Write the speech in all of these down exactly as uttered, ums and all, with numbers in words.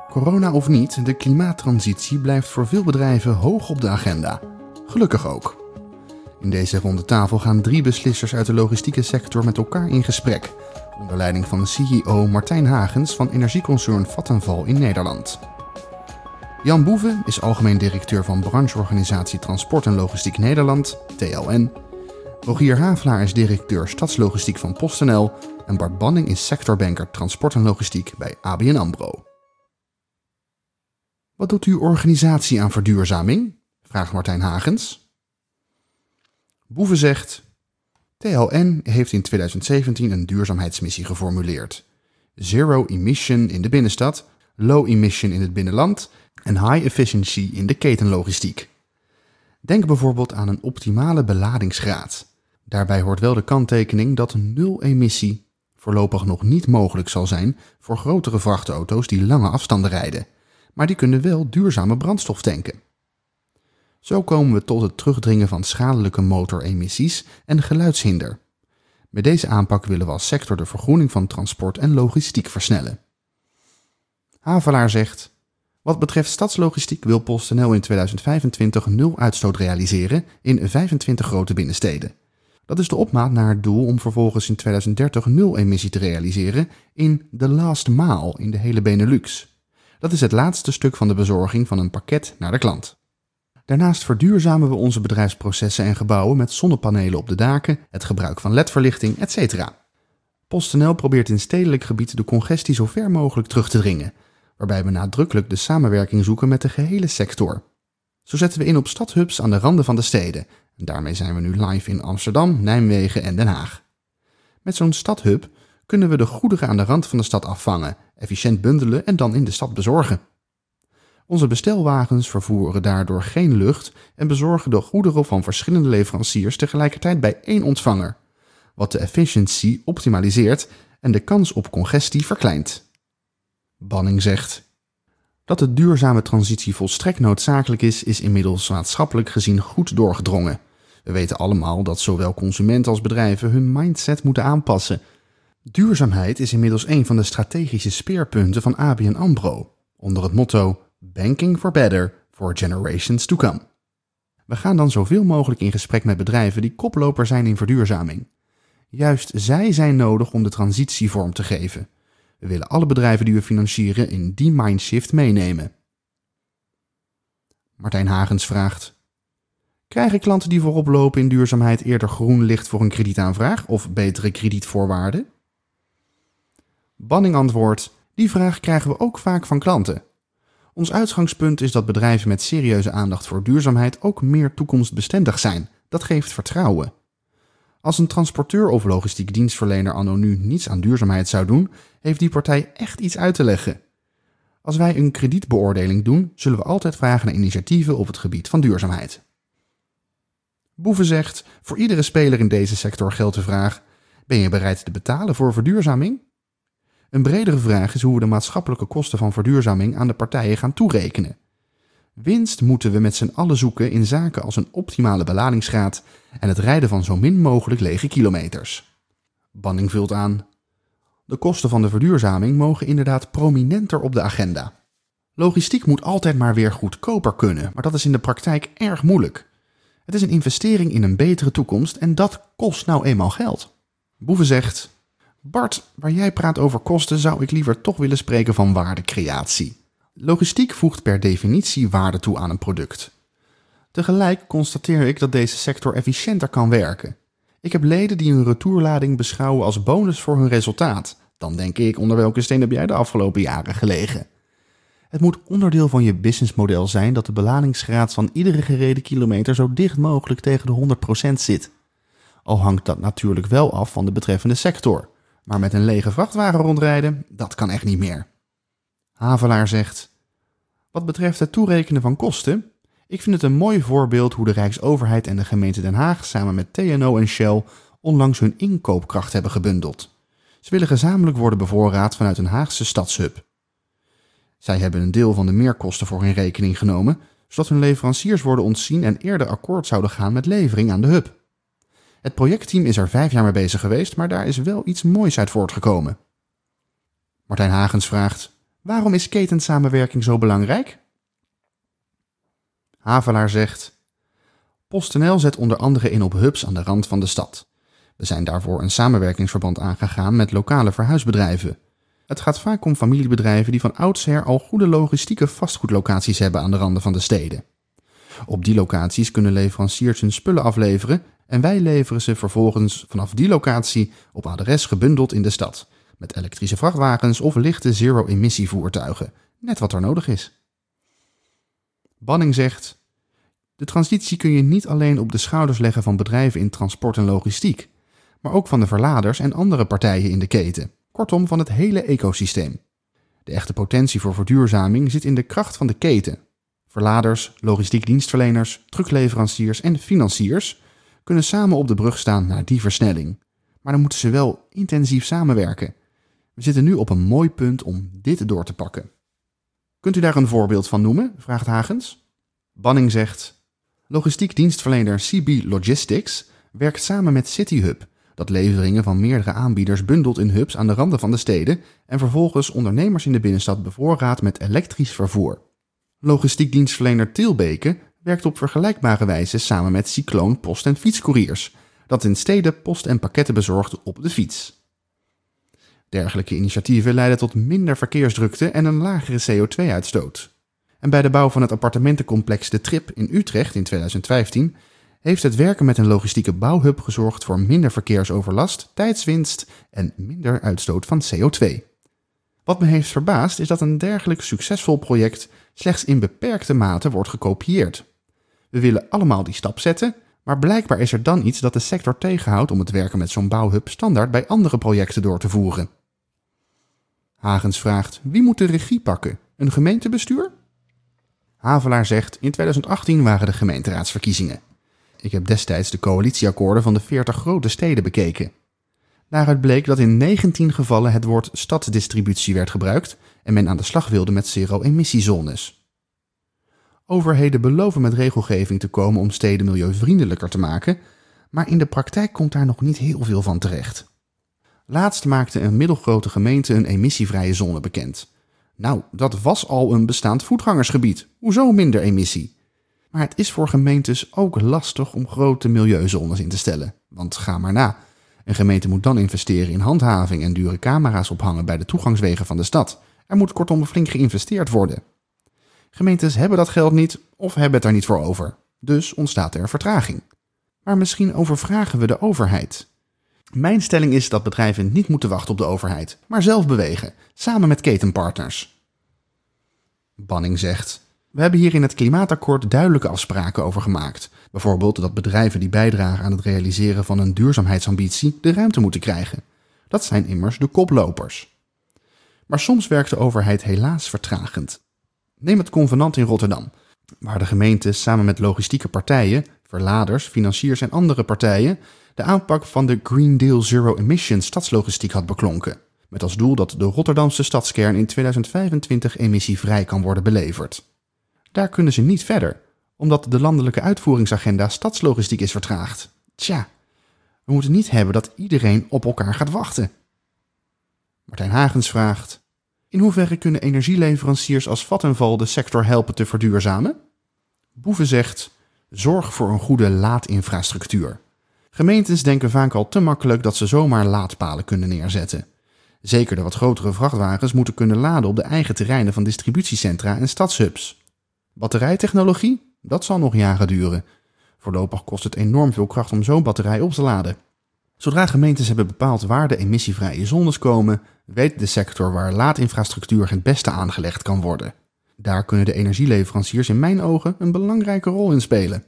Corona of niet, de klimaattransitie blijft voor veel bedrijven hoog op de agenda. Gelukkig ook. In deze ronde tafel gaan drie beslissers uit de logistieke sector met elkaar in gesprek, onder leiding van C E O Martijn Hagens van energieconcern Vattenfall in Nederland. Jan Boeve is algemeen directeur van brancheorganisatie Transport en Logistiek Nederland, T L N. Rogier Havelaar is directeur Stadslogistiek van PostNL en Bart Banning is sectorbanker Transport en Logistiek bij A B N AMRO. Wat doet uw organisatie aan verduurzaming? Vraagt Martijn Hagens. Boeve zegt: T L N heeft in twintig zeventien een duurzaamheidsmissie geformuleerd. Zero emission in de binnenstad, low emission in het binnenland en high efficiency in de ketenlogistiek. Denk bijvoorbeeld aan een optimale beladingsgraad. Daarbij hoort wel de kanttekening dat nul emissie voorlopig nog niet mogelijk zal zijn voor grotere vrachtauto's die lange afstanden rijden, maar die kunnen wel duurzame brandstof tanken. Zo komen we tot het terugdringen van schadelijke motoremissies en geluidshinder. Met deze aanpak willen we als sector de vergroening van transport en logistiek versnellen. Havelaar zegt: wat betreft stadslogistiek wil PostNL in twintig vijfentwintig nul uitstoot realiseren in vijfentwintig grote binnensteden. Dat is de opmaat naar het doel om vervolgens in twintig dertig nul emissie te realiseren in de last mile in de hele Benelux. Dat is het laatste stuk van de bezorging van een pakket naar de klant. Daarnaast verduurzamen we onze bedrijfsprocessen en gebouwen met zonnepanelen op de daken, het gebruik van L E D-verlichting, et cetera. PostNL probeert in stedelijk gebied de congestie zo ver mogelijk terug te dringen, waarbij we nadrukkelijk de samenwerking zoeken met de gehele sector. Zo zetten we in op stadhubs aan de randen van de steden. En daarmee zijn we nu live in Amsterdam, Nijmegen en Den Haag. Met zo'n stadhub kunnen we de goederen aan de rand van de stad afvangen, efficiënt bundelen en dan in de stad bezorgen. Onze bestelwagens vervoeren daardoor geen lucht en bezorgen de goederen van verschillende leveranciers tegelijkertijd bij één ontvanger, wat de efficiëntie optimaliseert en de kans op congestie verkleint. Banning zegt: dat de duurzame transitie volstrekt noodzakelijk is, is inmiddels maatschappelijk gezien goed doorgedrongen. We weten allemaal dat zowel consumenten als bedrijven hun mindset moeten aanpassen. Duurzaamheid is inmiddels een van de strategische speerpunten van A B N AMRO, onder het motto Banking for Better for Generations to Come. We gaan dan zoveel mogelijk in gesprek met bedrijven die koploper zijn in verduurzaming. Juist zij zijn nodig om de transitie vorm te geven. We willen alle bedrijven die we financieren in die mindshift meenemen. Martijn Hagens vraagt: krijgen klanten die voorop lopen in duurzaamheid eerder groen licht voor een kredietaanvraag of betere kredietvoorwaarden? Banning antwoordt: die vraag krijgen we ook vaak van klanten. Ons uitgangspunt is dat bedrijven met serieuze aandacht voor duurzaamheid ook meer toekomstbestendig zijn. Dat geeft vertrouwen. Als een transporteur of logistiek dienstverlener anno nu niets aan duurzaamheid zou doen, heeft die partij echt iets uit te leggen. Als wij een kredietbeoordeling doen, zullen we altijd vragen naar initiatieven op het gebied van duurzaamheid. Boeve zegt: voor iedere speler in deze sector geldt de vraag: ben je bereid te betalen voor verduurzaming? Een bredere vraag is hoe we de maatschappelijke kosten van verduurzaming aan de partijen gaan toerekenen. Winst moeten we met z'n allen zoeken in zaken als een optimale beladingsgraad en het rijden van zo min mogelijk lege kilometers. Banning vult aan: de kosten van de verduurzaming mogen inderdaad prominenter op de agenda. Logistiek moet altijd maar weer goedkoper kunnen, maar dat is in de praktijk erg moeilijk. Het is een investering in een betere toekomst en dat kost nou eenmaal geld. Boeve zegt: Bart, waar jij praat over kosten zou ik liever toch willen spreken van waardecreatie. Logistiek voegt per definitie waarde toe aan een product. Tegelijk constateer ik dat deze sector efficiënter kan werken. Ik heb leden die een retourlading beschouwen als bonus voor hun resultaat. Dan denk ik, onder welke steen heb jij de afgelopen jaren gelegen? Het moet onderdeel van je businessmodel zijn dat de beladingsgraad van iedere gereden kilometer zo dicht mogelijk tegen de honderd procent zit. Al hangt dat natuurlijk wel af van de betreffende sector. Maar met een lege vrachtwagen rondrijden, dat kan echt niet meer. Havelaar zegt: wat betreft het toerekenen van kosten, ik vind het een mooi voorbeeld hoe de Rijksoverheid en de gemeente Den Haag samen met T N O en Shell onlangs hun inkoopkracht hebben gebundeld. Ze willen gezamenlijk worden bevoorraad vanuit een Haagse stadshub. Zij hebben een deel van de meerkosten voor hun rekening genomen, zodat hun leveranciers worden ontzien en eerder akkoord zouden gaan met levering aan de hub. Het projectteam is er vijf jaar mee bezig geweest, maar daar is wel iets moois uit voortgekomen. Martijn Hagens vraagt: Waarom is ketensamenwerking zo belangrijk? Havelaar zegt: PostNL zet onder andere in op hubs aan de rand van de stad. We zijn daarvoor een samenwerkingsverband aangegaan met lokale verhuisbedrijven. Het gaat vaak om familiebedrijven die van oudsher al goede logistieke vastgoedlocaties hebben aan de randen van de steden. Op die locaties kunnen leveranciers hun spullen afleveren en wij leveren ze vervolgens vanaf die locatie op adres gebundeld in de stad, met elektrische vrachtwagens of lichte zero-emissievoertuigen, net wat er nodig is. Banning zegt: de transitie kun je niet alleen op de schouders leggen van bedrijven in transport en logistiek, maar ook van de verladers en andere partijen in de keten, kortom van het hele ecosysteem. De echte potentie voor verduurzaming zit in de kracht van de keten. Verladers, logistiek dienstverleners, truckleveranciers en financiers kunnen samen op de brug staan naar die versnelling. Maar dan moeten ze wel intensief samenwerken. We zitten nu op een mooi punt om dit door te pakken. Kunt u daar een voorbeeld van noemen? Vraagt Hagens. Banning zegt: logistiek dienstverlener C B Logistics werkt samen met CityHub, dat leveringen van meerdere aanbieders bundelt in hubs aan de randen van de steden en vervolgens ondernemers in de binnenstad bevoorraadt met elektrisch vervoer. Logistiek dienstverlener Tilbeke werkt op vergelijkbare wijze samen met Cycloon Post- en Fietscouriers, dat in steden post en pakketten bezorgt op de fiets. Dergelijke initiatieven leiden tot minder verkeersdrukte en een lagere C O twee uitstoot. En bij de bouw van het appartementencomplex De Trip in Utrecht in tweeduizend vijftien heeft het werken met een logistieke bouwhub gezorgd voor minder verkeersoverlast, tijdswinst en minder uitstoot van C O twee. Wat me heeft verbaasd is dat een dergelijk succesvol project slechts in beperkte mate wordt gekopieerd. We willen allemaal die stap zetten, maar blijkbaar is er dan iets dat de sector tegenhoudt om het werken met zo'n bouwhub standaard bij andere projecten door te voeren. Hagens vraagt: wie moet de regie pakken? Een gemeentebestuur? Havelaar zegt: in tweeduizend achttien waren de gemeenteraadsverkiezingen. Ik heb destijds de coalitieakkoorden van de veertig grote steden bekeken. Daaruit bleek dat in negentien gevallen het woord stadsdistributie werd gebruikt en men aan de slag wilde met zero-emissiezones. Overheden beloven met regelgeving te komen om steden milieuvriendelijker te maken, maar in de praktijk komt daar nog niet heel veel van terecht. Laatst maakte een middelgrote gemeente een emissievrije zone bekend. Nou, dat was al een bestaand voetgangersgebied. Hoezo minder emissie? Maar het is voor gemeentes ook lastig om grote milieuzones in te stellen. Want ga maar na. Een gemeente moet dan investeren in handhaving en dure camera's ophangen bij de toegangswegen van de stad. Er moet kortom flink geïnvesteerd worden. Gemeentes hebben dat geld niet of hebben het daar niet voor over. Dus ontstaat er vertraging. Maar misschien overvragen we de overheid. Mijn stelling is dat bedrijven niet moeten wachten op de overheid, maar zelf bewegen, samen met ketenpartners. Banning zegt: we hebben hier in het klimaatakkoord duidelijke afspraken over gemaakt. Bijvoorbeeld dat bedrijven die bijdragen aan het realiseren van een duurzaamheidsambitie de ruimte moeten krijgen. Dat zijn immers de koplopers. Maar soms werkt de overheid helaas vertragend. Neem het convenant in Rotterdam, waar de gemeente samen met logistieke partijen, verladers, financiers en andere partijen de aanpak van de Green Deal Zero Emission stadslogistiek had beklonken, met als doel dat de Rotterdamse stadskern in tweeduizend vijfentwintig emissievrij kan worden beleverd. Daar kunnen ze niet verder, omdat de landelijke uitvoeringsagenda stadslogistiek is vertraagd. Tja, we moeten niet hebben dat iedereen op elkaar gaat wachten. Martijn Hagens vraagt: in hoeverre kunnen energieleveranciers als Vattenfall de sector helpen te verduurzamen? Boeven zegt: zorg voor een goede laadinfrastructuur. Gemeentes denken vaak al te makkelijk dat ze zomaar laadpalen kunnen neerzetten. Zeker de wat grotere vrachtwagens moeten kunnen laden op de eigen terreinen van distributiecentra en stadshubs. Batterijtechnologie? Dat zal nog jaren duren. Voorlopig kost het enorm veel kracht om zo'n batterij op te laden. Zodra gemeentes hebben bepaald waar de emissievrije zones komen, weet de sector waar laadinfrastructuur het beste aangelegd kan worden. Daar kunnen de energieleveranciers in mijn ogen een belangrijke rol in spelen.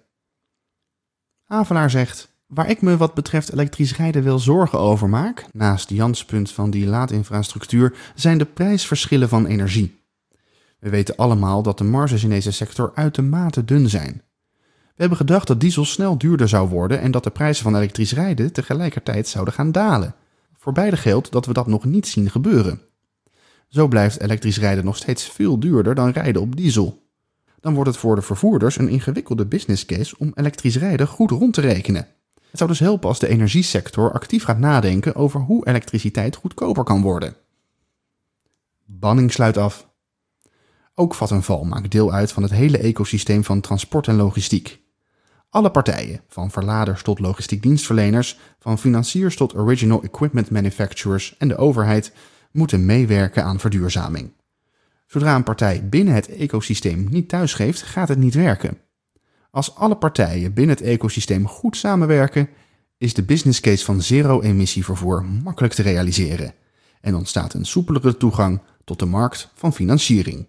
Havelaar zegt: waar ik me wat betreft elektrisch rijden wel zorgen over maak, naast Jans punt van die laadinfrastructuur, zijn de prijsverschillen van energie. We weten allemaal dat de marges in deze sector uitermate dun zijn. We hebben gedacht dat diesel snel duurder zou worden en dat de prijzen van elektrisch rijden tegelijkertijd zouden gaan dalen. Voor beide geldt dat we dat nog niet zien gebeuren. Zo blijft elektrisch rijden nog steeds veel duurder dan rijden op diesel. Dan wordt het voor de vervoerders een ingewikkelde business case om elektrisch rijden goed rond te rekenen. Het zou dus helpen als de energiesector actief gaat nadenken over hoe elektriciteit goedkoper kan worden. Banning sluit af. Ook Vattenfall maakt deel uit van het hele ecosysteem van transport en logistiek. Alle partijen, van verladers tot logistiek dienstverleners, van financiers tot original equipment manufacturers en de overheid, moeten meewerken aan verduurzaming. Zodra een partij binnen het ecosysteem niet thuisgeeft, gaat het niet werken. Als alle partijen binnen het ecosysteem goed samenwerken, is de business case van zero-emissievervoer makkelijk te realiseren en ontstaat een soepelere toegang tot de markt van financiering.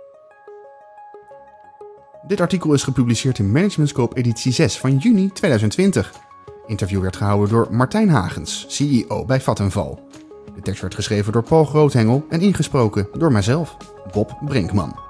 Dit artikel is gepubliceerd in Management Scope editie zes van juni tweeduizend twintig. Interview werd gehouden door Martijn Hagens, C E O bij Vattenfall. De tekst werd geschreven door Paul Groothengel en ingesproken door mijzelf, Bob Brinkman.